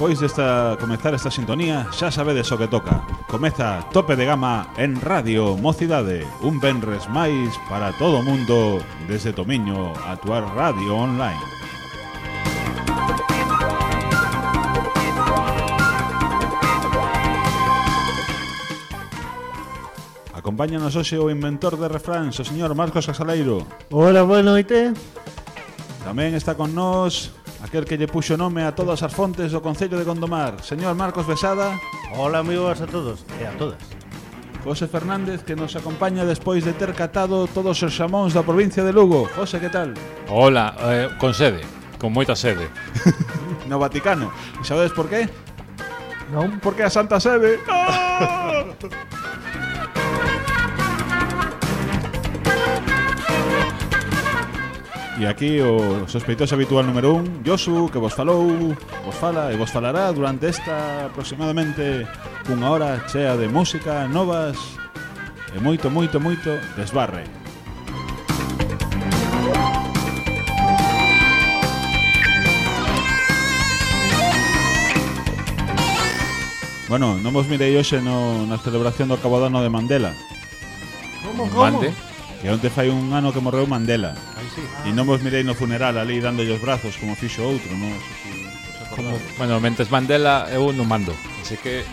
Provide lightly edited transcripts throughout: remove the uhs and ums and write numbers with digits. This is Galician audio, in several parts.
despois desta comezar esta sintonía, xa sabedes o que toca. Comeza Tope de Gama en Radio Mocidade, un venres máis para todo o mundo desde Tomiño a túa radio online. Acompáñanos hoxe o inventor de refráns, o señor Marcos Casaleiro. Hola, boa noite. Tamén está con nós aquel que lle puxo nome a todas as fontes do Concello de Gondomar, señor Marcos Besada. Hola, amigos a todos e a todas. José Fernández, que nos acompaña despois de ter catado todos os xamóns da provincia de Lugo. José, que tal? Hola, con sede, con moita sede. No Vaticano. E sabedes por qué? Non, porque a Santa Sede. ¡No! E aquí o sospeitoso habitual número 1, Josu, que vos falou, vos fala e vos falará durante esta aproximadamente unha hora chea de música, novas e moito desbarre. Bueno, non vos mirei hoxe na celebración do Cabodano de Mandela. Como? Mande. Que onte fai un ano que morreu Mandela. Aí sí. E non vos mirei no funeral ali dándolle os brazos como fixo outro, non sei se vos acordades. Bueno, mentes Mandela eu non mando, así que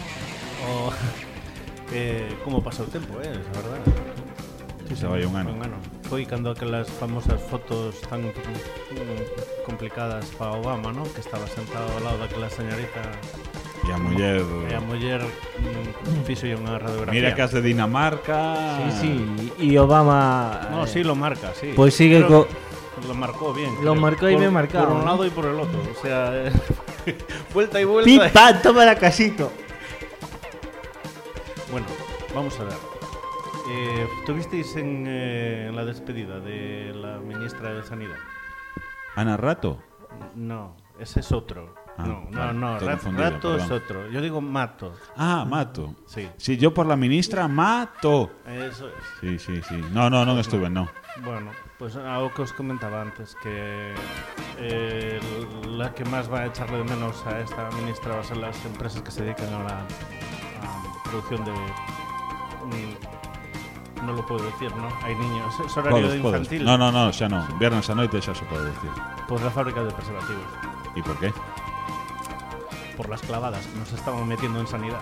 Como pasa o tempo, a verdade. Sí, se vai un ano. Foi cando aquelas famosas fotos tan complicadas para Obama, ¿no? Que estaba sentado ao lado daquela señorita E a muller fixo unha radiografía. mira que as de Dinamarca. Sí, y Obama... No, sí, lo marca, sí. Pues sigue Pero lo marcó bien. Lo creo. marcó y bien marcado, Por un ¿no? lado y por el otro. O sea, vuelta y vuelta. ¡Pim, pam! ¡Toma la casito! Bueno, vamos a ver. ¿Tuvisteis en la despedida de la ministra de Sanidad? Ana Rato. No, ese es otro. Ah, No, vale, estoy confundido, Rato es perdón. otro. Yo digo Mato. Ah, Mato. Sí, Sí, yo por la ministra Mato. eso es. Sí. No estuve, no. Bueno, pues algo que os comentaba antes, que la que más va a echarle de menos a esta ministra va a ser las empresas que se dedican a la producción de... no lo puedo decir, ¿no? Hay niños, es horario infantil. No, xa non. Viernes a noite xa se pode decir. Pues la fábrica de preservativos. E por qué? Por las clavadas que nos estaban metiendo en sanidad.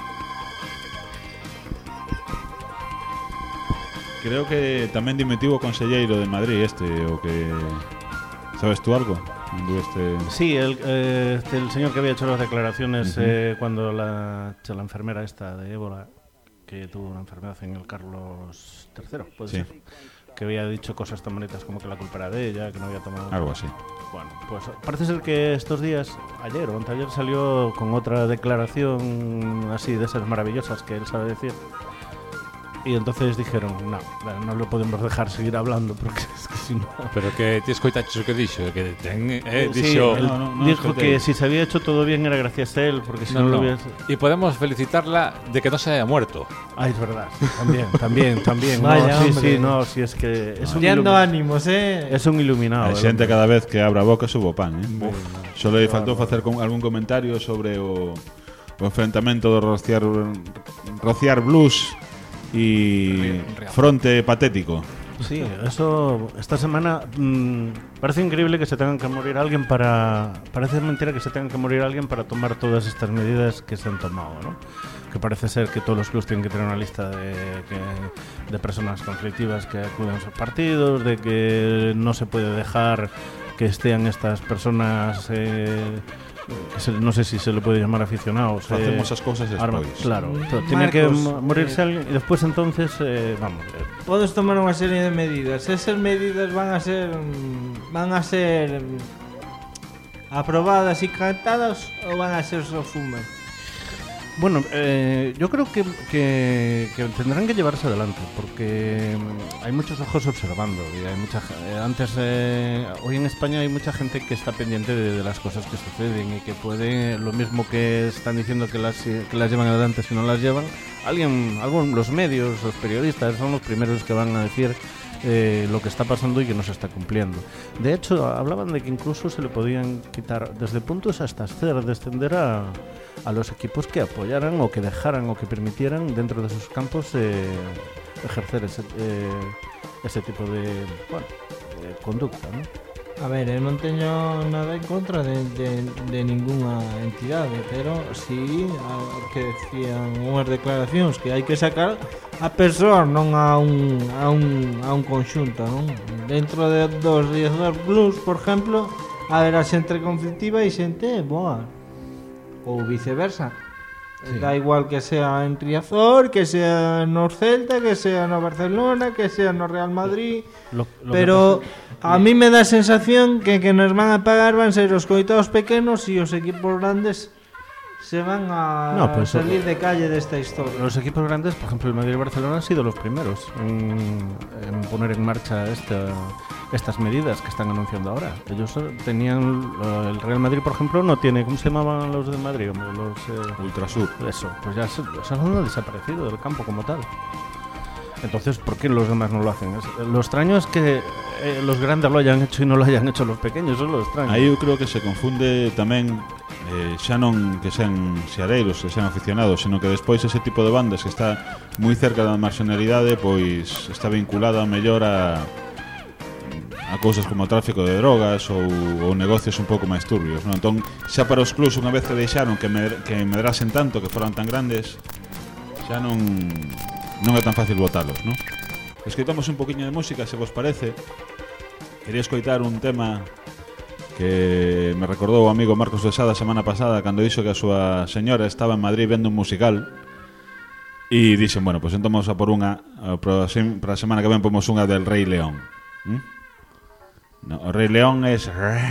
Creo que tamén dimitiu o conselleiro de Madrid o que... Sabes tú algo? Sí, el señor que había hecho las declaraciones cuando la enfermera esta de ébola, que tuvo una enfermedad en el Carlos III, puede Sí. ser, que había dicho cosas tan bonitas como que la culpa era de ella, que no había tomado... Algo así. Bueno, pues parece ser que estos días, ayer o anteayer, salió con otra declaración así de esas maravillosas que él sabe decir. Y entonces dijeron, no lo podemos dejar seguir hablando porque es que si no... pero que ti escoitaches o que dixo, que ten Sí, dixo, él no, dijo escoitei. que si se había hecho todo bien era gracias a él, porque si no, lo hubiese... Y podemos felicitarla de que no se haya muerto. Ah, es verdad, sí, también. Vaya, no, hombre. no, sí, es que es un, Dando ánimos, es un iluminado. A el xente hombre. cada vez que abra a boca subo pan, Solo lle faltou bárbaro. facer algún comentario sobre o enfrentamento do Rociar Blues e Fronte Patético. Sí, eso esta semana parece increíble que se tengan que morir alguien para... Parece mentira que se tengan que morir alguien para tomar todas estas medidas que se han tomado, ¿no? Que parece ser que todos los clubes tienen que tener una lista de personas conflictivas que acuden a sus partidos, de que no se puede dejar que estén estas personas... no sé si se le puede llamar aficionados. Facemos as cousas despois. Claro, tiene que Marcos, morirse alguien y después entonces, vamos... Podes tomar unha serie de medidas. Esas medidas van a ser aprobadas y cantadas o van a ser só fume. Bueno, yo creo que tendrán que llevarse adelante porque hay muchos ojos observando y hay hoy en España hay mucha gente que está pendiente de las cosas que suceden y que puede, lo mismo que están diciendo que las llevan adelante si no las llevan, los medios, los periodistas son los primeros que van a decir lo que está pasando y que no se está cumpliendo. De hecho, hablaban de que incluso se le podían quitar desde puntos hasta hacer descender a los equipos que apoyaran o que dejaran o que permitieran dentro de sus campos ejercer ese tipo de conducta, ¿no? A ver, eu non teño nada en contra de ninguna entidade, pero sí que decían unhas declaracións que hai que sacar a persoa, non a un conxunto, non? Dentro dos 10 blues, por exemplo, haberá xente conflictiva e xente boa, ou viceversa. Sí. Da igual que sea en Riazor, que sea no Celta, que sea no Barcelona, que sea no Real Madrid, pero a mí me dá a sensación que nos van a pagar van ser os coitados pequenos e os equipos grandes se van a salir de calle de esta historia. Los equipos grandes, por ejemplo el Madrid y Barcelona, han sido los primeros en poner en marcha estas medidas que están anunciando ahora. Ellos tenían, el Real Madrid, por ejemplo, no tiene, ¿cómo se llamaban los de Madrid? Los Ultrasur. Eso, pues ya se han desaparecido del campo como tal. Entonces, ¿por qué los demás no lo hacen? Lo extraño es que los grandes lo hayan hecho y no lo hayan hecho los pequeños, eso es lo extraño. Aí eu creo que se confunde tamén xa non que sean xareiros, que sean aficionados, sino que despois ese tipo de bandas que está moi cerca da marxinalidade, pois está vinculada mellor a cousas como o tráfico de drogas ou negocios un pouco máis turbios, non? Entón, xa para os clubs, unha vez que deixaron que medrasen tanto, que foran tan grandes, xa non é tan fácil botalos, non? Escoitamos un poquinho de música, se vos parece. Quería escoitar un tema que me recordou o amigo Marcos de Sá da semana pasada cando dixo que a súa señora estaba en Madrid vendo un musical e dixen, bueno, pues entón vamos a por unha para a semana que ven pomos unha del Rei León. No, o Rei León es...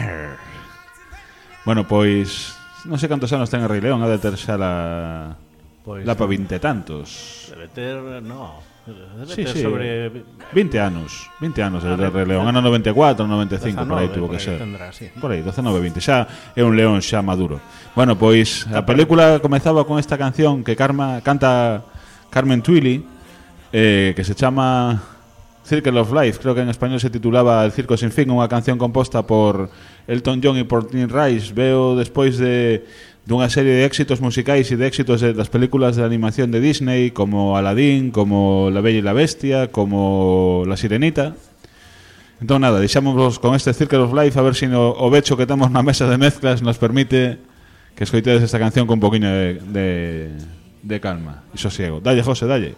Bueno, pois non sei cantos anos ten o Rei León, ha de ter xa la pa 20 e tantos. Debe ter, no, debe sí, ter sí, sobre 20 anos el Rei León, ano 94, 95, 19, por aí tuvo que ser. Tendrá, sí. Por aí, 19, 20, xa é un león xa maduro. Bueno, pois a película comezaba con esta canción que canta Carmen Twilly, que se chama Circle of Life, creo que en español se titulaba El Circo Sin Fin, unha canción composta por Elton John e por Tim Rice. Veo despois dunha serie de éxitos musicais e de éxitos das películas de animación de Disney, como Aladdin, como La Bella y la Bestia, como La Sirenita. Entón nada, deixámosvos con este Circle of Life, a ver se o becho que temos na mesa de mezclas nos permite que escoitedes esta canción con un poquinho de calma e sosiego. Dalle, José, dalle.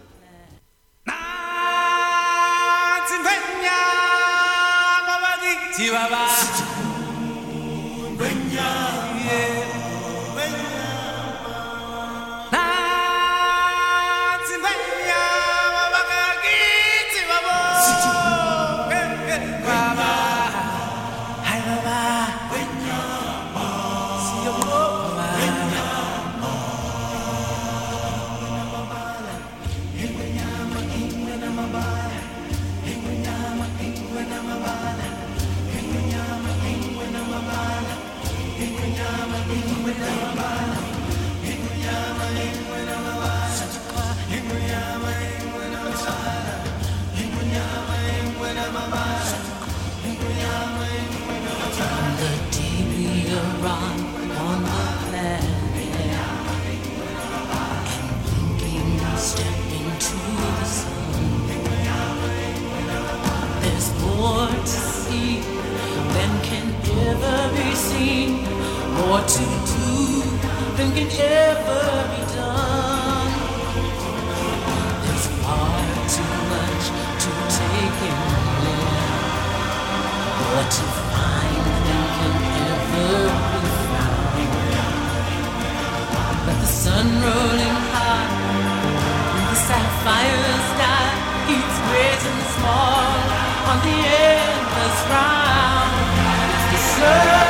More to do than can ever be done. There's far too much to take in here. More to find than can ever be found. But the sun rolling high through the sapphire sky keeps raising small on the endless round. It's the sun.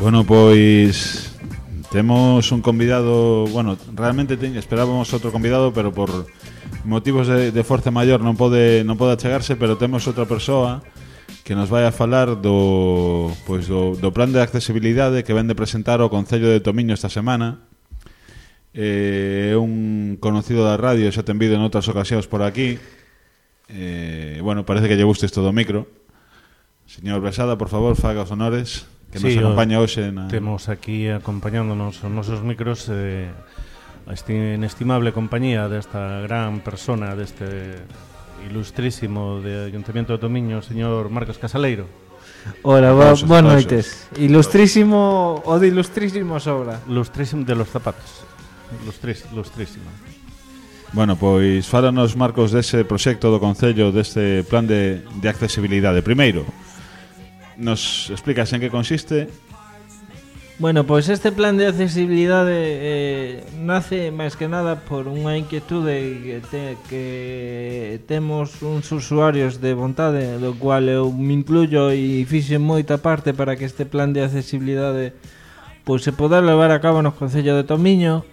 Bueno, pois temos un convidado, bueno, realmente esperábamos outro convidado, pero por motivos de forza maior non pode achegarse, pero temos outra persoa que nos vai a falar do plan de accesibilidade que vende presentar o Concello de Tomiño esta semana. É un conocido da radio, xa ten vido en outras ocasións por aquí. Bueno, parece que lle guste isto do micro. Señor Brasada, por favor, faga os honores, que nos acompaña hoxe na... Temos aquí acompañándonos os nosos micros a inestimable compañía desta gran persona, deste ilustrísimo de Ayuntamiento de Tomiño, o señor Marcos Casaleiro. Hola, boas noites. Ilustrísimo, o de ilustrísimo sobra. Ilustrísimo de los zapatos. Ilustrísimo. Bueno, pois fálanos, Marcos, dese proxecto do Concello, deste plan de accesibilidade. Primeiro, nos explicas en que consiste? Bueno, pois este plan de accesibilidade nace máis que nada por unha inquietude que temos uns usuarios de vontade, do cual eu me incluyo e fixen moita parte para que este plan de accesibilidade pois se poder levar a cabo no Concello de Tomiño.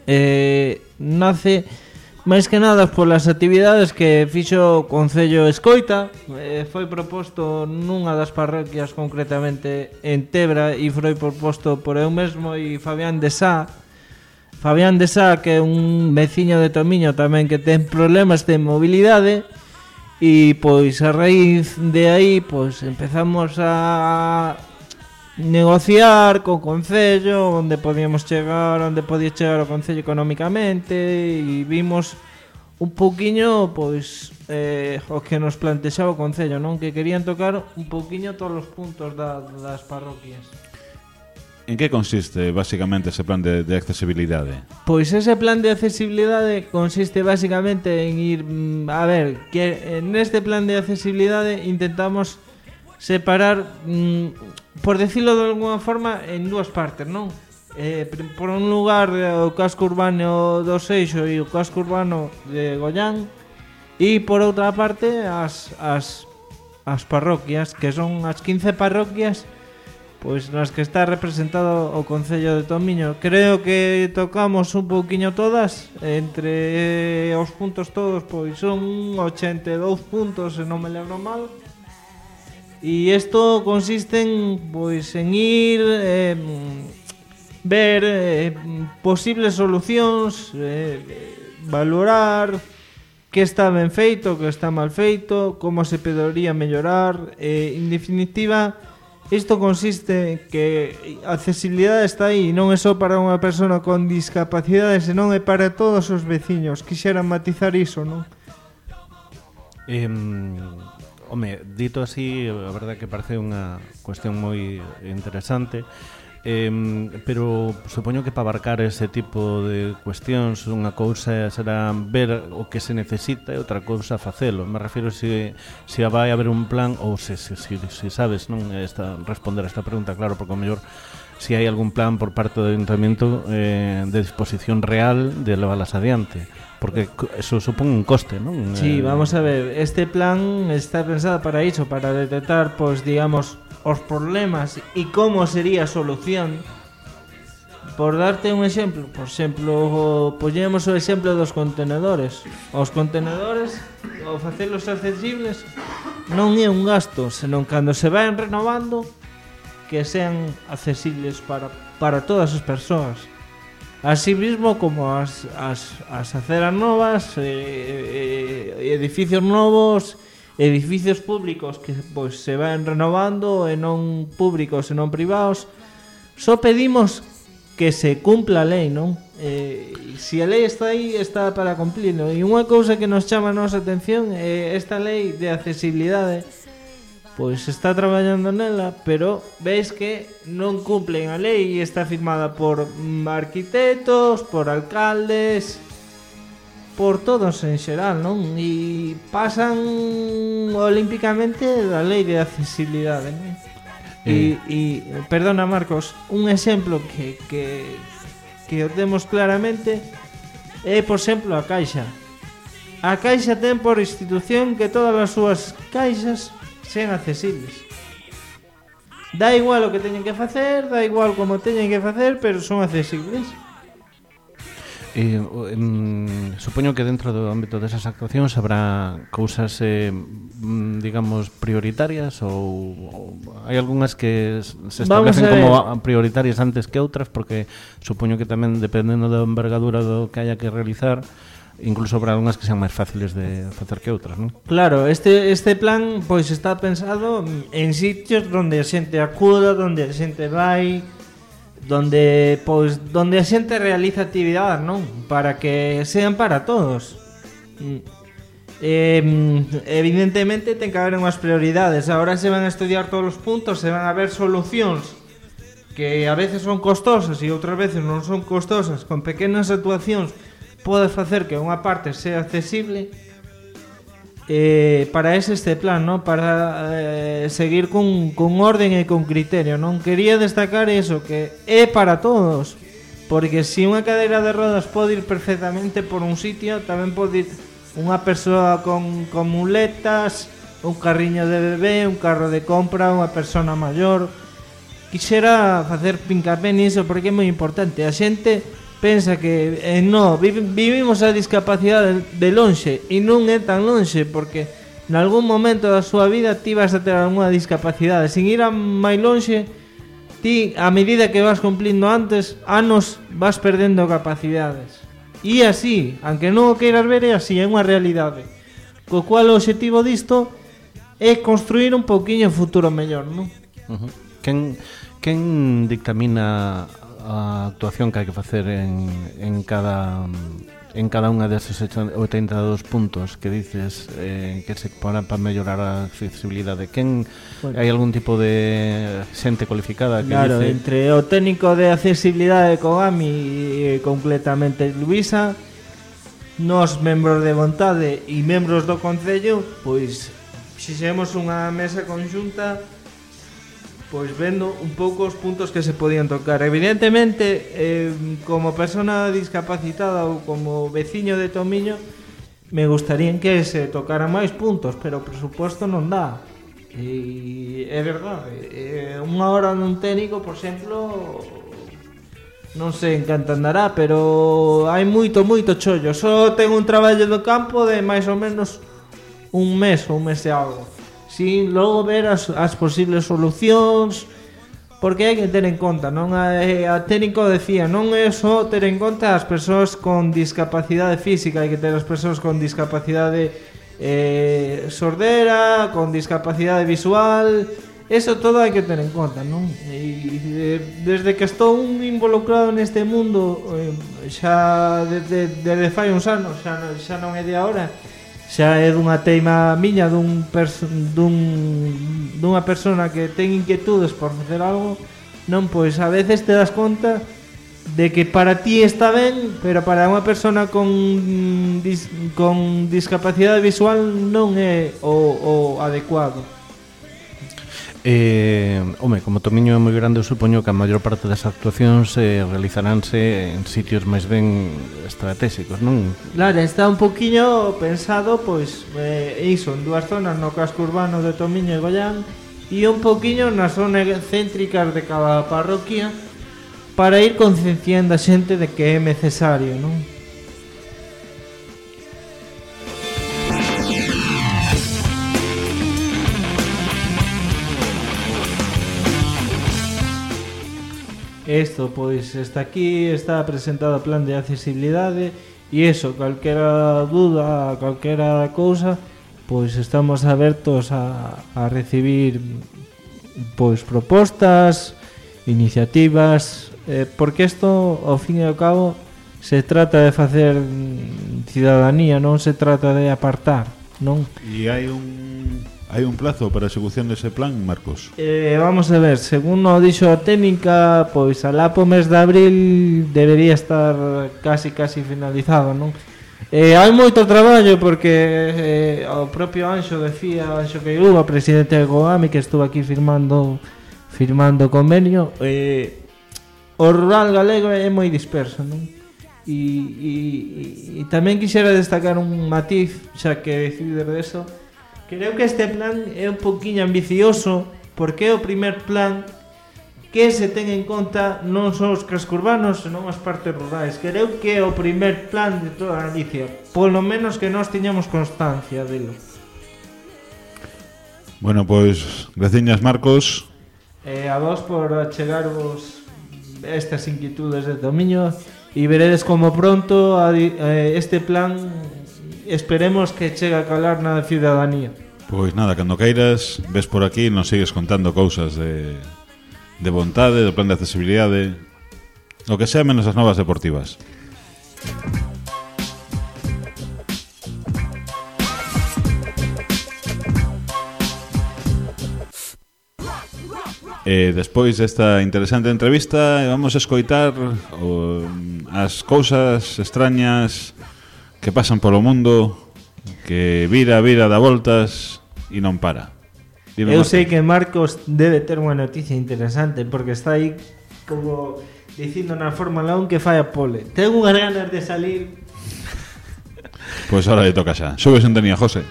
Nace máis que nada polas actividades que fixo o Concello Escoita. Foi proposto nunha das parroquias, concretamente en Tebra, e foi proposto por eu mesmo e Fabián de Sá, que é un veciño de Tomiño tamén que ten problemas de mobilidade. E pois a raíz de aí pois empezamos a negociar co Concello onde podíamos chegar, onde podía chegar o Concello económicamente, e vimos un pouquiño pois o que nos plantexaba o Concello, non? Que querían tocar un pouquiño todos os puntos das parroquias. En que consiste basicamente ese plan de accesibilidade? Pois ese plan de accesibilidade consiste basicamente en ir a ver, que neste plan de accesibilidade intentamos separar, por decirlo de alguna forma, en dúas partes, non? Por un lugar o casco urbano do Seixo e o casco urbano de Goián, e por outra parte as parroquias, que son as 15 parroquias pois nas que está representado o Concello de Tomiño. Creo que tocamos un pouquiño todas, entre os puntos todos pois son 82 puntos, se non me lembro mal. E isto consiste en ir ver posibles solucións, valorar que está ben feito, que está mal feito, como se podería mellorar. En definitiva, isto consiste que a accesibilidade está aí, non é só para unha persona con discapacidade, senón é para todos os veciños. Quixeran matizar iso, non? Home, dito así, a verdade que parece unha cuestión moi interesante, pero supoño que para abarcar ese tipo de cuestións unha cousa será ver o que se necesita e outra cousa facelo. Me refiro se vai haber un plan ou se sabes, non, responder a esta pregunta, claro, porque o mellor se hai algún plan por parte do Ayuntamiento de disposición real de leválas adiante, porque eso supón un coste, non? Sí, vamos a ver, este plan está pensado para iso, para detectar, pois, digamos, os problemas e como sería a solución. Por darte un exemplo, por exemplo, poñemos o exemplo dos contenedores. Os contenedores, ao facelos accesibles, non é un gasto, senón cando se van renovando, que sean accesibles para todas as persoas. Así mismo como as aceras novas, edificios novos, edificios públicos que pois se van renovando, e non públicos e non privados. Só pedimos que se cumpla a lei, non? Se a lei está aí, está para cumplirlo. E unha cousa que nos chama a nosa atención é esta lei de accesibilidade. Pois está traballando nela, pero veis que non cumplen a lei e está firmada por arquitectos, por alcaldes, por todos en xeral, non? E pasan olímpicamente da lei de accesibilidade, non? E perdona, Marcos, un exemplo que o temos claramente é, por exemplo, a Caixa. A Caixa ten por institución que todas as súas caixas sean accesibles. Da igual o que teñen que facer, da igual como teñen que facer, pero son accesibles. Supoño que dentro do ámbito desas actuacións habrá cousas digamos prioritarias ou hai algunhas que se establecen como prioritarias antes que outras, porque supoño que tamén dependendo da envergadura do que haya que realizar, incluso habrá algunhas que sean máis fáciles de facer que outras, non? Claro, este plan pois está pensado en sitios onde a xente acuda, onde a xente vai, donde a xente realiza actividades, non? Para que sean para todos. Evidentemente ten que haber unhas prioridades. Ahora se van a estudiar todos os puntos, se van a ver solucións que a veces son costosas e outras veces non son costosas. Con pequenas actuacións podes facer que unha parte sea accesible. Para este plan, ¿no? Para seguir con orden e con criterio, non? Quería destacar eso, que é para todos, porque si unha cadeira de rodas pode ir perfectamente por un sitio, tamén pode ir unha persoa con muletas, un carriño de bebé, un carro de compra, unha persona maior. Quixera facer pincapé niso porque é moi importante. A xente pensa que vivimos a discapacidade de lonxe e non é tan lonxe, porque en algún momento da súa vida ti vas a ter algunha discapacidade. Sin ir a máis lonxe, ti a medida que vas cumplindo anos vas perdendo capacidades. E así, aunque non o queiras ver, é así, é unha realidade. Co cual o objetivo disto é construir un pouquiño futuro mellor, non? Quen dictamina a actuación que hai que facer en cada unha deses 82 puntos que dices que se poran para mellorar a accesibilidade? Hai algún tipo de xente cualificada que claro, dice... entre o técnico de accesibilidade de Kogami e completamente Luisa, nos membros de vontade e membros do Concello, pois fixemos unha mesa conxunta, pois vendo un pouco os puntos que se podían tocar. Evidentemente, como persona discapacitada ou como veciño de Tomiño, me gustaría que se tocaran máis puntos, pero o presuposto non dá. E é verdade, unha hora nun técnico, por exemplo, non sei en canto andará, pero hai moito chollo. Só ten un traballo do campo de máis ou menos un mes e algo. Sin logo ver as posibles solucións, porque hai que ter en conta, non? A técnico decía, non é só ter en conta as persoas con discapacidade física, hai que ter as persoas con discapacidade sordera, con discapacidade visual, eso todo hai que ter en conta, non? E desde que estou involucrado neste mundo, xa desde fai uns anos, xa non é de agora, xa é dunha teima miña dunha persona que ten inquietudes por facer algo, non, pois a veces te das conta de que para ti está ben, pero para unha persona con discapacidade visual non é o adecuado. Como Tomiño é moi grande, eu supoño que a maior parte das actuacións realizaránse en sitios máis ben estratégicos, non? Claro, está un poquinho pensado, pois, iso, en dúas zonas, no casco urbano de Tomiño e Goián, e un poquinho nas zonas céntricas de cada parroquia, para ir concienciando a xente de que é necesario, non? Isto, pois, está aquí, está presentado o plan de accesibilidade e eso, calquera dúda, calquera cousa, pois estamos abertos a recibir pois propostas, iniciativas, porque isto, ao fin e ao cabo, se trata de facer cidadanía, non se trata de apartar, non? E hai un plazo para a execución dese plan, Marcos? Vamos a ver, según o dixo a técnica, pois alá po mes de abril debería estar casi finalizado, non? Hai moito traballo porque o propio Anxo decía, Anxo Queiruba, presidente de Kogami, que estuvo aquí firmando convenio, o rural galego é moi disperso, non? E tamén quixera destacar un matiz, xa que decidir de eso. Creo que este plan é un poquinho ambicioso porque é o primer plan que se ten en conta non só os cascos urbanos, senón as partes rurais. Creo que é o primer plan de toda Galicia, polo menos que nós tiñamos constancia delo. Bueno, pois, graciñas Marcos. A vos por achegarvos estas inquietudes de dominio e veredes como pronto este plan esperemos que chegue a calar na ciudadanía. Pois nada, cando queiras, ves por aquí e nos sigues contando cousas de vontade, do plan de accesibilidade, o que sea menos as novas deportivas. Despois desta interesante entrevista vamos a escoitar as cousas extrañas que pasan polo mundo, que vira, dá voltas e non para. Dime, Eu Marcos. sei que Marcos debe ter unha noticia interesante porque está aí como dicindo na Fórmula 1 que fai a pole. Tengo unhas ganas de salir. Pois ahora le toca xa. Sube sintonía, José.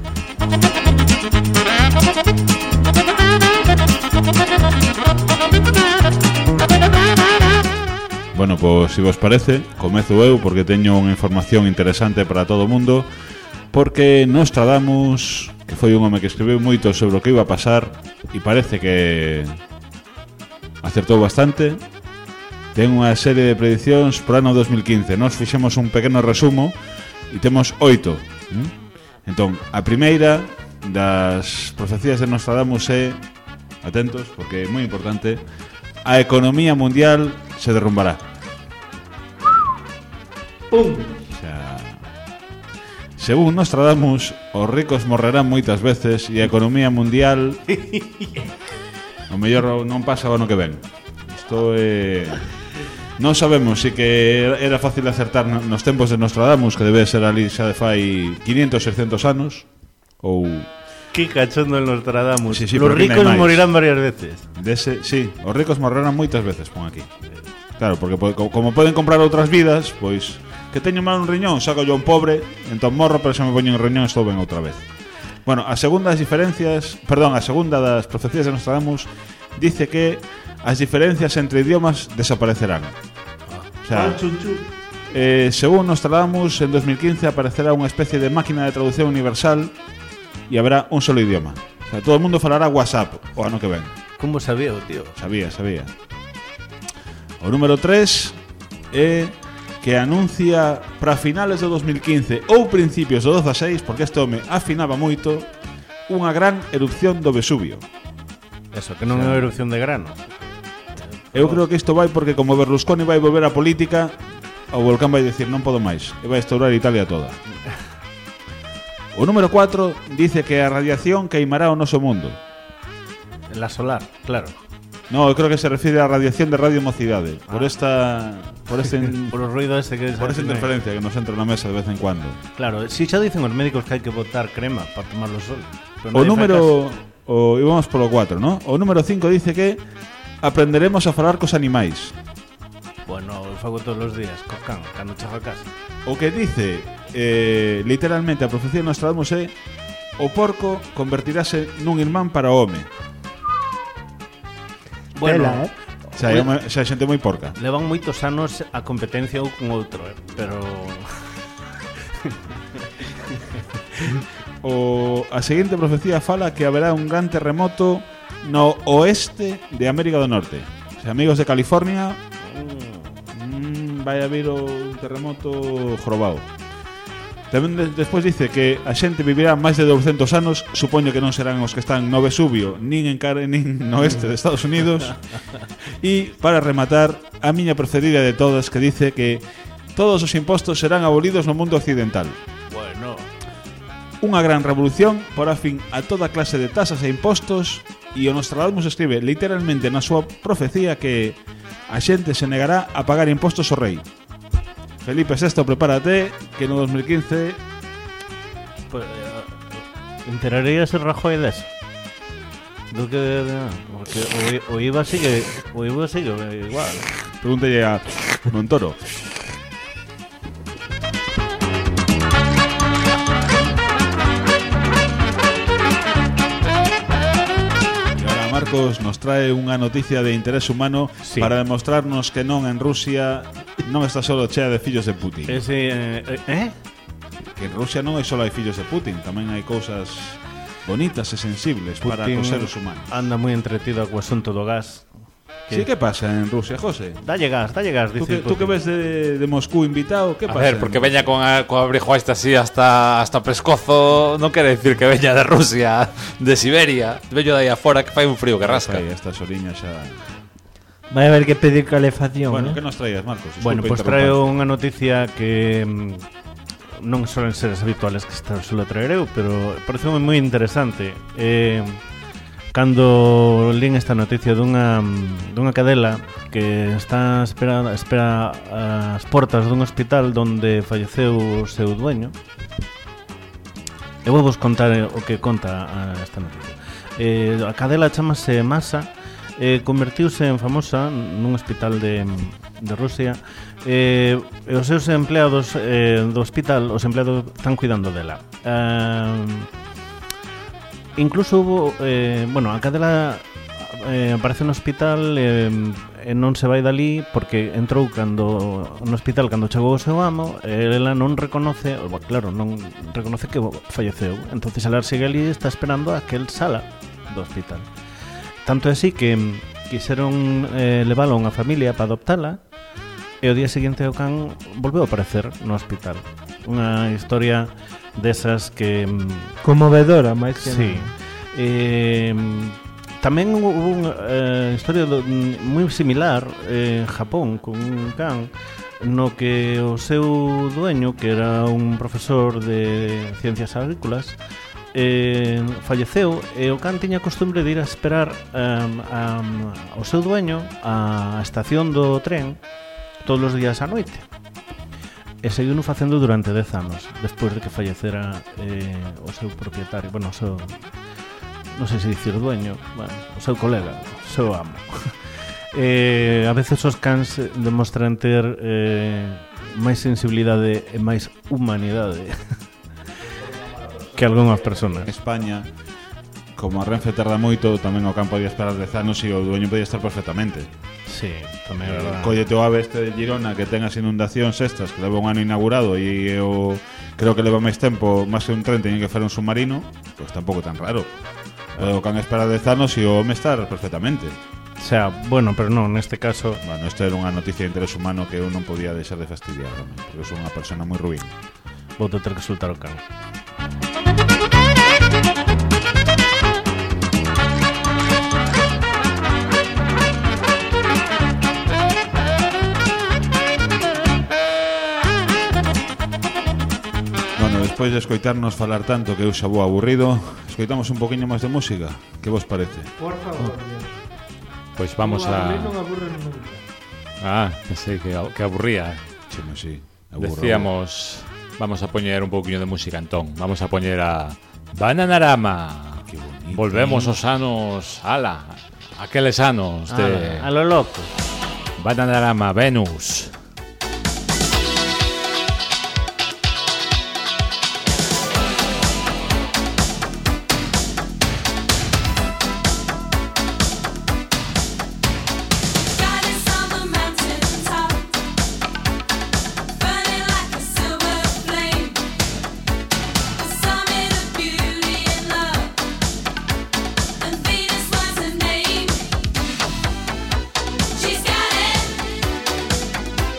Bueno, pois se vos parece, comezo eu porque teño unha información interesante para todo o mundo, porque Nostradamus, que foi un home que escribiu moito sobre o que iba a pasar e parece que acertou bastante. Ten unha serie de predicións para ano 2015. Nos fixemos un pequeno resumo e temos 8. Entón, a primeira das profecías de Nostradamus é, atentos, porque é moi importante, a economía mundial se derrumbará. ¡Pum! O sea, según Nostradamus, os ricos morrerán moitas veces e a economía mundial o mellor non pasa o ano que ven. Isto é... Non sabemos se que era fácil acertar nos tempos de Nostradamus, que debe ser ali xa de fai 500, 600 anos, ou... Qué cachondo el Nostradamus. Sí, sí, los pero aquí non ricos hai máis. morirán varias veces. Sí, os ricos morrerán moitas veces, pon aquí. Claro, porque como poden comprar outras vidas, pois que teño mal un riñón, saco yo un pobre, entón morro, pero se me poño un riñón estou ben outra vez. Bueno, a segunda das profecías de Nostradamus dice que as diferencias entre idiomas desaparecerán. O sea, según Nostradamus, en 2015 aparecerá unha especie de máquina de traducción universal e habrá un solo idioma. O sea, todo o mundo falará WhatsApp o ano que ven. ¿Cómo sabía, tío? Sabía. O número 3 é que anuncia para finales de 2015 ou principios do 16, porque este home afinaba moito, unha gran erupción do Vesubio. Eso, que non é unha erupción de grano. Eu creo que isto vai porque como Berlusconi vai volver á política, o volcán vai dicir non podo máis e vai estourar Italia toda. O número 4 dice que a radiación queimará o noso mundo. La solar, claro. No, eu creo que se refire á radiación de radiomocidade. Por esta Por o ruido ese que por esa interferencia que nos entra na mesa de vez en cuando. Claro, si xa dicen os médicos que hai que botar crema para tomar o sol. O número íbamos polo 4, ¿no? O número 5 dice que aprenderemos a falar cos animais. Bueno, eu fago todos os días, co can, cando chego a casa. O que dice literalmente a profecía de Nostradamus é o porco convertirase nun irmán para o home. Bueno, Xa é xente moi porca. levan moitos anos a competencia un con outro, pero... A seguinte profecía fala que haberá un gran terremoto no oeste de América do Norte. O sea, amigos de California, vai haber un terremoto jorobado. Tamén despois dice que a xente vivirá máis de 200 anos. Supoño que non serán os que están no Vesubio nin no oeste de Estados Unidos. E para rematar, a miña preferida de todas, que dice que todos os impostos serán abolidos no mundo occidental. Bueno, Unha gran revolución porá fin a toda clase de tasas e impostos. E o Nostradamus escribe literalmente na súa profecía que a xente se negará a pagar impostos ao rei. Felipe VI, prepárate, que no 2015... pues, enteraríase Rajoy de eso. Do que, porque o IVA sigue igual. Pregúntale a Montoro. Y ahora Marcos nos trae unha noticia de interés humano Sí. para demostrarnos que non en Rusia non está solo chea de fillos de Putin. Ese, Que en Rusia non hai solo hai fillos de Putin, tamén hai cousas bonitas e sensibles para Putin os seres humanos. anda moi entretido co asunto do gas. Sí, que pasa en Rusia, José? Dalle gas, Tú dice que Putin. ves de Moscú invitado, que A pasa? ver, porque veña con abrigo este así hasta pescozo non quere decir que veña de Rusia, de Siberia. Veño de aí afora que fai un frío que rasca. Aí, estas oriñas xa... Vai haber que pedir calefacción, Bueno, eh? que nos traías, Marcos? Disculpe Bueno, pues interrumpar. traio unha noticia que non solen ser as habituales que suelo traer eu, pero parece moi interesante. Cando lín esta noticia dunha cadela que espera as portas dun hospital donde falleceu o seu dueño. Eu vou vos contar o que conta esta noticia. A cadela chamase Masa, convertiuse en famosa nun hospital de Rusia, e os seus empleados do hospital, os empleados están cuidando dela. Incluso hubo, a cadela aparece no hospital e non se vai dali porque entrou no hospital cando chegou o seu amo, ela non reconoce, claro, non reconoce que falleceu. Entonces ela sigue ali e está esperando a que el sala do hospital. Tanto é así que quixeron leválo a unha familia para adoptala e o día seguinte o can volveu a aparecer no hospital. Unha historia desas que... Conmovedora, máis que Sí. Tamén hubo unha historia moi similar en Japón con un can no que o seu dueño, que era un profesor de ciencias agrícolas, falleceu e o can tiña costumbre de ir a esperar ao seu dueño á estación do tren todos os días á noite. E seguiu facendo durante 10 anos despois de que fallecera o seu propietario, bueno, o seu, non sei se dicir dueño, bueno, o seu colega, o seu amo. A veces os cans demostran ter máis sensibilidade e máis humanidade que algunhas personas. España, como a Renfe tarda moito, tamén o campo podía esperar 10 anos e o dueño podía estar perfectamente. Sí, tamén é verdade. Collete o ave este de Girona que ten as inundacións estas que leva un ano inaugurado e eu creo que leva máis tempo, máis que un tren teñen que fer un submarino, pois tampouco tan raro. O can esperar 10 anos e o home estar perfectamente. O sea, bueno, pero non, neste caso... Bueno, isto era unha noticia de interés humano que eu non podía deixar de fastidiar, home, porque eu sou unha persona moi ruín. Vou ter que soltar o can. Bueno, despois de escoitarnos falar tanto que eu xa vou aburrido, escoitamos un poquinho máis de música. Que vos parece? Por favor. Pois vamos a... Non aburre nunca. Ah, pensei que aburría. Chino, sí. Aburro. Decíamos, vamos a poñer un pouquiño de música entón. Vamos a poñer a Bananarama. Qué bonito. Volvemos aos anos, aqueles anos de A lo loco. Bananarama, Venus. Goddess on the mountain top, burning like a silver flame, the summit of beauty and love, and Venus was her name. She's got it.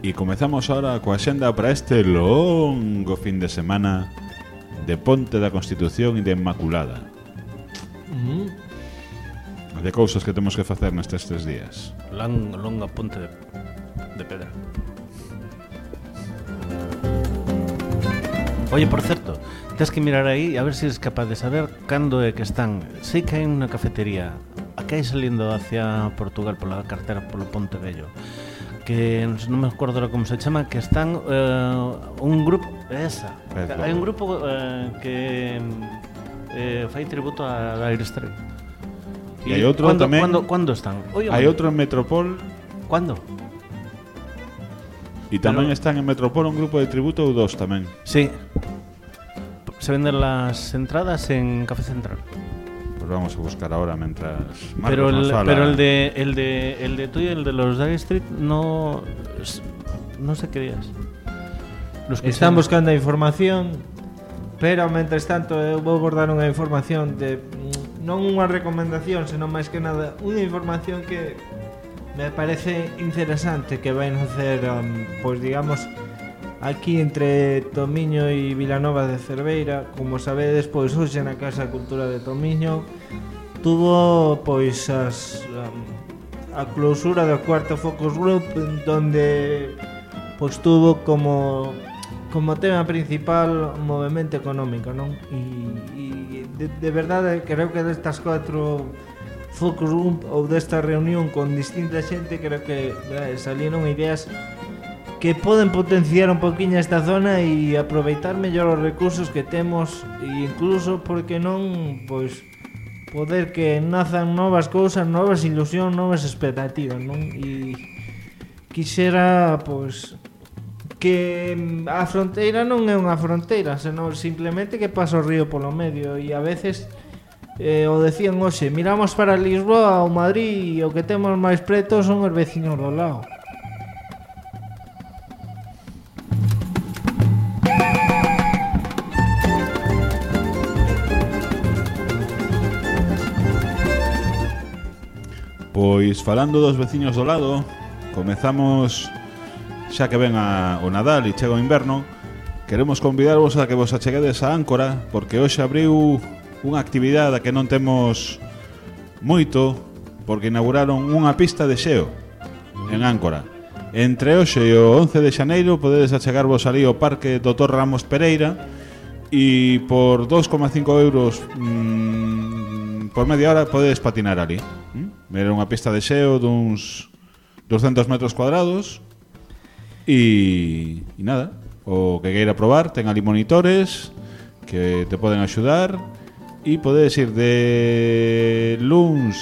E comezamos ahora coa xenda para este longo fin de semana de Ponte da Constitución e de Inmaculada. De cousas que temos que facer nestes 3 días. Longa ponte de pedra. Oye, por certo, tens que mirar aí a ver se eres capaz de saber cando é que están. Sei que hai unha cafetería aquí hai saliendo hacia Portugal pola cartera polo Ponte Vello, que non me acordo como se chama, que están un grupo hai un grupo que fai tributo a Dire Straits. E hai outro tamén. Cando están? Hai outro en Metropol. Cando? E tamén están en Metropol un grupo de tributo ou 2 tamén. Sí. Se venden las entradas en Café Central. Pues vamos a buscar ahora mientras Marcos Pero nos fala. pero el de tú y el de los Dire Straits no sé qué días. Los que Están sean. buscando a información, pero mentres tanto eu vou abordar unha información de non unha recomendación, senón máis que nada unha información que me parece interesante que vai hacer pois digamos aquí entre Tomiño e Vilanova de Cerveira. Como sabedes, pois hoxe na Casa de Cultura de Tomiño tuvo pois a clausura do cuarto Focus Group, donde pois tuvo como tema principal o movemento económico, non? E de verdade creo que destas 4 Focus Group ou desta reunión con distinta xente, creo que salieron ideas que poden potenciar un poquinho esta zona e aproveitar mellor os recursos que temos, e incluso, porque non, pois poder que nazan novas cousas, novas ilusións, novas expectativas, non? E quixera, pois, que a fronteira non é unha fronteira, senón simplemente que pasa o río polo medio, e a veces o decían hoxe, miramos para Lisboa ou Madrid e o que temos máis preto son os veciños do lado. Pois falando dos veciños do lado, comezamos, xa que ven o Nadal e chega o inverno, queremos convidarvos a que vos acheguedes a Áncora, porque hoxe abriu unha actividade que non temos moito, porque inauguraron unha pista de xeo en Áncora. Entre hoxe e o 11 de xaneiro podedes achegarvos ali ao Parque Dr. Ramos Pereira e por 2,5 euros por media hora podedes patinar ali. Era unha pista de xeo duns 200 metros cuadrados e nada, o que queira probar ten ali monitores que te poden axudar e podedes ir de luns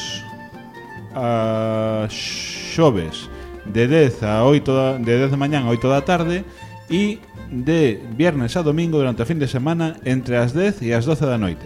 a xoves de 10 de mañán a 8 da tarde e de viernes a domingo durante o fin de semana entre as 10 e as 12 da noite.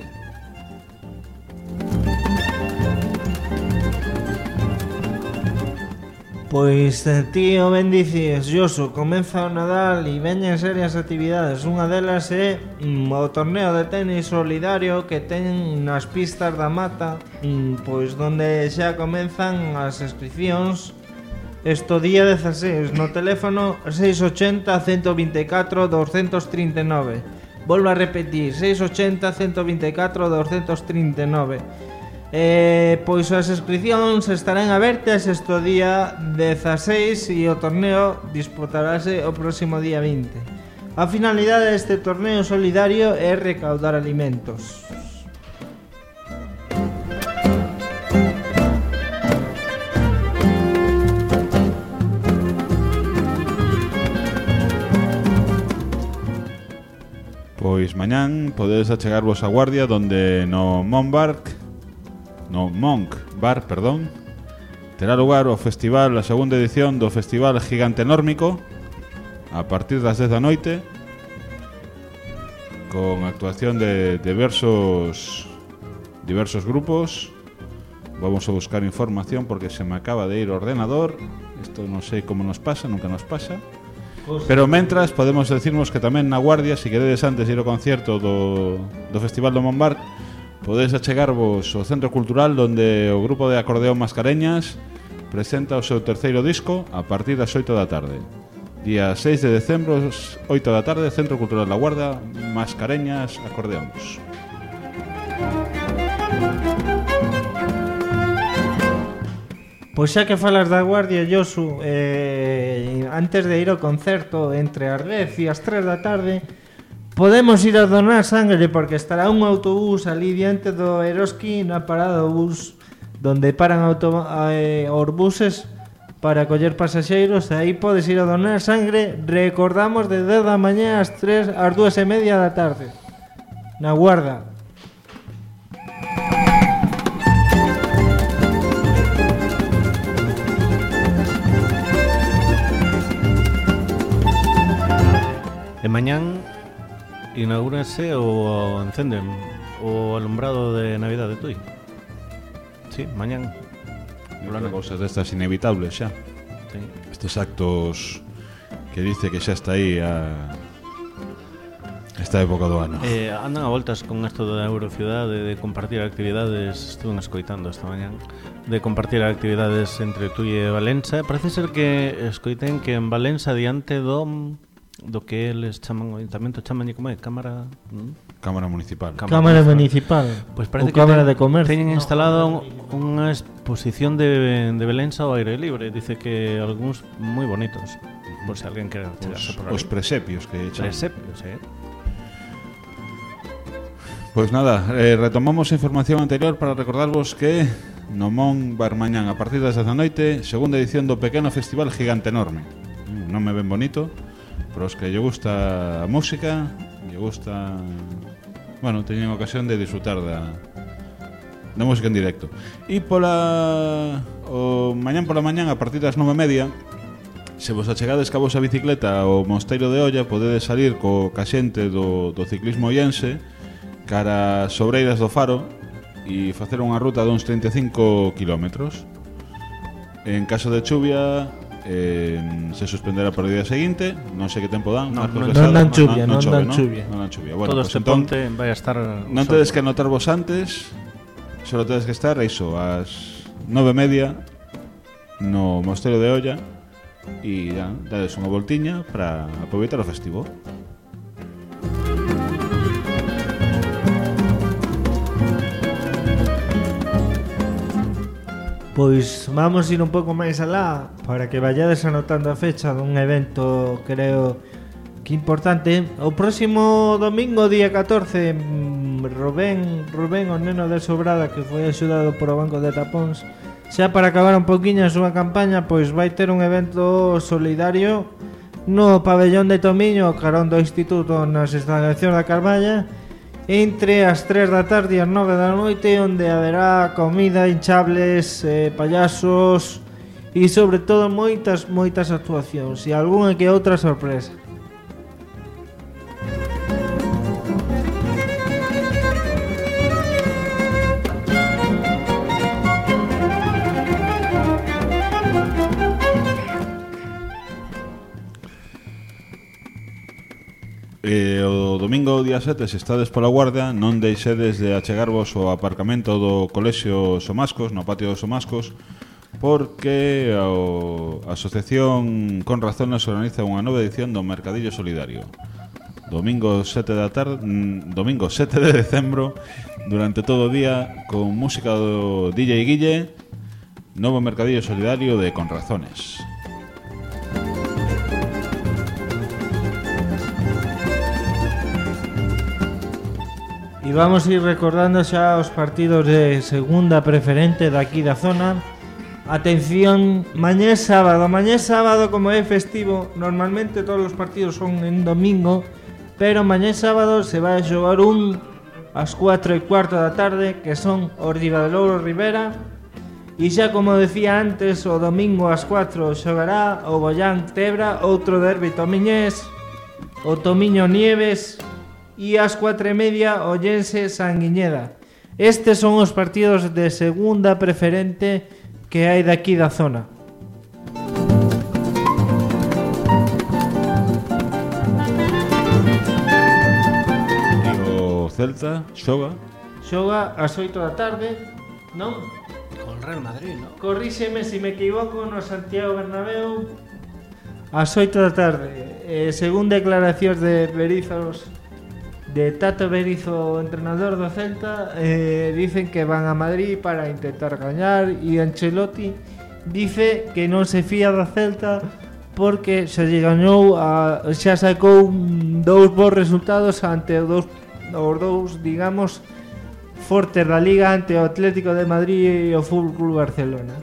Pois, tío, ben dices, Josu, comeza o Nadal e veñen serias actividades. Unha delas é o torneo de tenis solidario que ten nas pistas da Mata, pois donde xa comenzan as inscripcións esto día 16 no teléfono 680 124 239. Volvo a repetir, 680 124 239. Pois as inscripcións estarán abertas este día 16 e o torneo disputarase o próximo día 20. A finalidade deste torneo solidario é recaudar alimentos. Pois mañán podedes achegarvos a Guardia, donde no Monk Bar, terá lugar o festival, a segunda edición do Festival Gigante Nórmico a partir das 10 da noite, con actuación de diversos grupos. Vamos a buscar información porque se me acaba de ir o ordenador. Isto non sei como nos pasa, nunca nos pasa. Pero mentras podemos decirnos que tamén na Guardia, se queredes antes ir ao concierto do Festival do Monbarc, podedes achegarvos ao Centro Cultural, onde o grupo de acordeón Mascareñas presenta o seu terceiro disco a partir das 8 da tarde. Día 6 de decembro, 8 da tarde, Centro Cultural La Guarda, mascareñas, acordeóns. Pois xa que falas da Guardia, Josu, antes de ir ao concerto entre as 10 e as 3 da tarde, podemos ir a donar sangre porque estará un autobús ali diante do Eroski na parada do bus donde paran os buses para coller pasaxeiros, e aí podes ir a donar sangre. Recordamos de 10 da mañá ás 2:30 da tarde na Guarda. E mañán inaugúrase ou encenden o alumbrado de Navidad de Tui. Sí, mañán. Cousas destas inevitables xa. Sí. Estes actos que dice que xa está aí esta época do ano. Andan a voltas con isto da Eurociudade de compartir actividades. Estuve escoitando esta mañán de compartir actividades entre Tui e Valença. Parece ser que escoiten que en Valença diante do que eles chaman o ayuntamento, chamanlle como é? Cámara Municipal. Cámara Municipal. Pois parece ou que Cámara de Comercio. teñen instalado unha exposición de Belensa ao aire libre. Dice que algúns moi bonitos, por se alguén quere chegarse por Os aí. presepios que chaman. Presepios, Pois nada, retomamos a información anterior para recordarvos que no Mon Bar mañán a partir das 10 da noite, segunda edición do pequeno festival Gigante Enorme. Non me ven bonito, pero os que lle gusta a música, lle gusta... Bueno, teñen ocasión de disfrutar da música en directo. E mañán pola mañán, a partir das 9:30, se vos achegades ca vosa bicicleta ao Mosteiro de Olla, podedes salir co xente do ciclismo oyense cara as Sobreiras do Faro e facer unha ruta de uns 35 kilómetros. En caso de chuvia se suspenderá para o día seguinte. Non sei que tempo dan. Non dan chuvia, non dan chuvia. Bueno, todo pues este ponte vai a estar... non tedes que anotar vos antes, só tedes que estar iso ás 9:30 no Mosteiro de Olla e dades unha voltiña para aproveitar o festivo. Pois vamos ir un pouco máis alá para que vayades anotando a fecha dun evento, creo que importante. O próximo domingo, día 14, Rubén, o neno de Sobrada, que foi axudado por o Banco de Tapóns, xa para acabar un poquinho a súa campaña, pois vai ter un evento solidario no pabellón de Tomiño, carón do Instituto, nas instalacións da Carballa, entre as 3 da tarde e as 9 da noite, onde haberá comida, hinchables, payasos e sobre todo moitas actuacións e algunha que outra sorpresa. O domingo día 7, se estades pola Guardia, non deixedes de achegarvos ao aparcamento do Colexio Somascos, no patio dos Somascos, porque a Asociación Con Razones organiza unha nova edición do Mercadillo Solidario. Domingo 7 de decembro, durante todo o día, con música do DJ Guille, novo Mercadillo Solidario de Con Razones. E vamos ir recordando xa os partidos de segunda preferente daqui da zona. Atención, mañé sábado, como é festivo, normalmente todos os partidos son en domingo, pero mañé sábado se vai a xogar un ás 4:15 da tarde, que son os Ribadelouro Rivera. E xa como decía antes, o domingo ás 4 xogará o Bollán Tebra, outro derbi tomiñés, o Tomiño Nieves, e ás 4:30 o Llense Sanguiñeda. Estes son os partidos de segunda preferente que hai daqui da zona. E o Celta xoga ás 8 da tarde, non? Con Real Madrid, ¿no? Corríxeme se me equivoco, no Santiago Bernabéu. ás 8 da tarde. Según declaracións de Berizos, de Tato Berizo, o entrenador do Celta, dicen que van a Madrid para intentar gañar, e Ancelotti dice que non se fía da Celta porque xa lle gañou xa sacou dous bons resultados ante os dous, digamos, fortes da Liga, ante o Atlético de Madrid e o Fútbol Club Barcelona.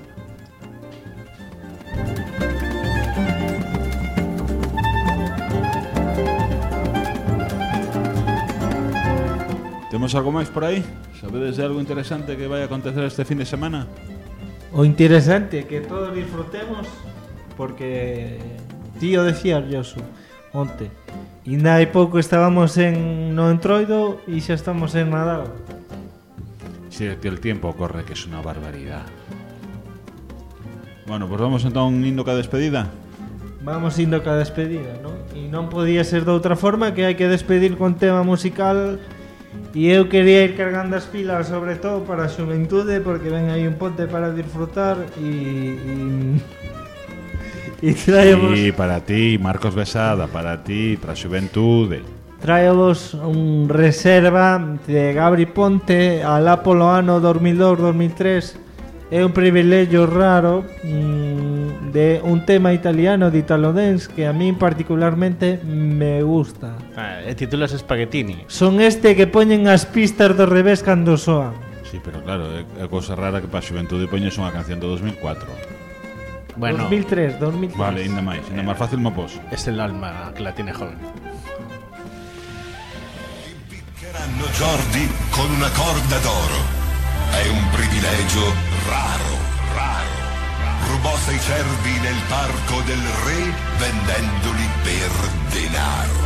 Temos algo máis por aí? Sabedes de algo interesante que vai acontecer este fin de semana? O interesante é que todos disfrutemos, porque tío decía Josu onte, ainda hai pouco estábamos no Entroido e xa estamos en Nadal. Si, que el tiempo corre, que es una barbaridad. Bueno, pues vamos entón indo ca despedida. Vamos indo ca despedida, non? E non podía ser de outra forma que hai que despedir con tema musical. E eu quería ir cargando as pilas, sobre todo para a xuventude, porque ven aí un ponte para disfrutar e traemos... Sí, para ti, Marcos Besada, para ti, para a xuventude. Traemos un reserva de Gabri Ponte alá polo ano 2002-2003. É un privilegio raro de un tema italiano de Italo Dance que a mí particularmente me gusta. E titulas Spaghettini. Son este que poñen as pistas do revés cando soan. Sí, pero claro, é cousa rara que para a xuventude poñes unha canción do 2004. Bueno, 2003. Vale, ainda máis fácil mo pos. es el alma que la tiene joven. Impiccheranno Jordi con una corda d'oro. È un privilegio raro. Rubò 6 cervi nel parco del re vendendoli per denaro.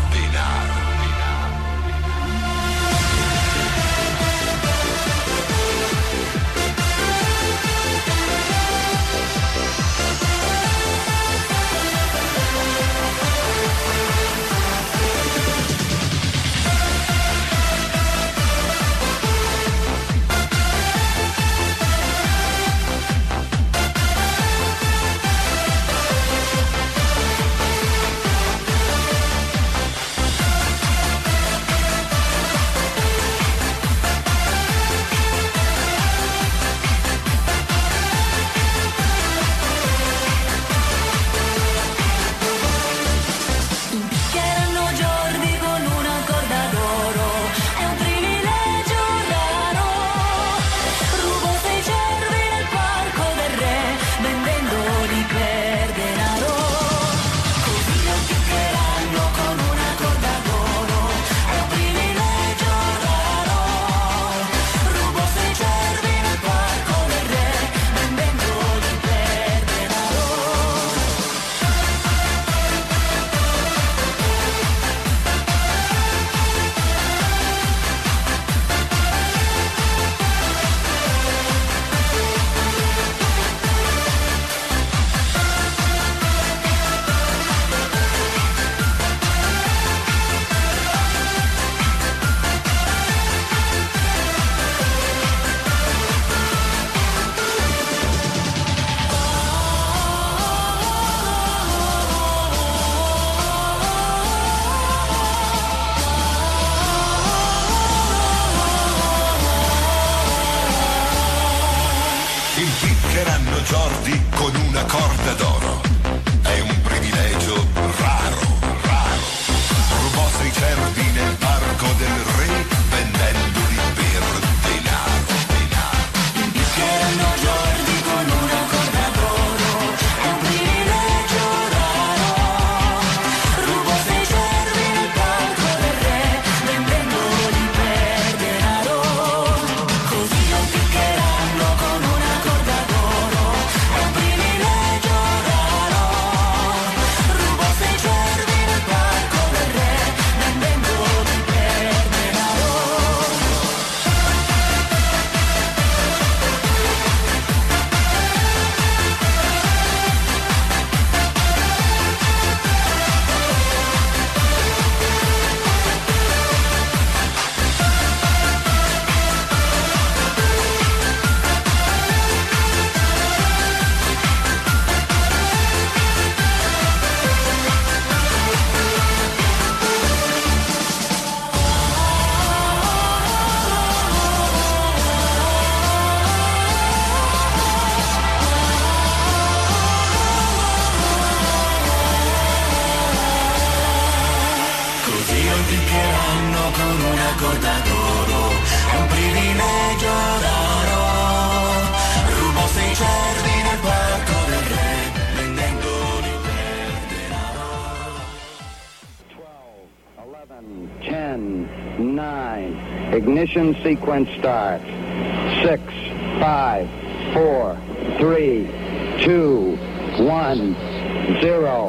piccheranno con una corda d'oro, è un privilegio raro. Rubo 6 cervi nel parco del re, vendendoli per denaro. 12, 11, 10, ignition sequence start. 6, 5, 4, 3, 2, 1, 0.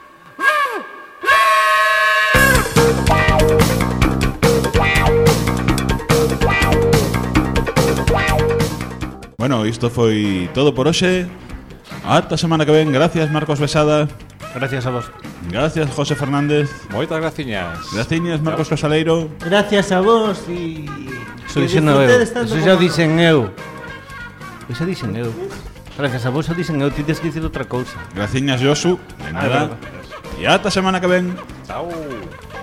Bueno, isto foi todo por hoxe. Ata semana que ven. Gracias, Marcos Besada. Gracias a vos. Gracias, José Fernández. Moitas graciñas. Graciñas, Marcos Casaleiro. Gracias a vos e... Eso dixen eu. Eso xa dixen eu. Eso dixen eu. Gracias a vos xa dixen eu. Ti tens que dicir outra cousa. Graciñas, Josu. De nada. E ata semana que ven. Chao.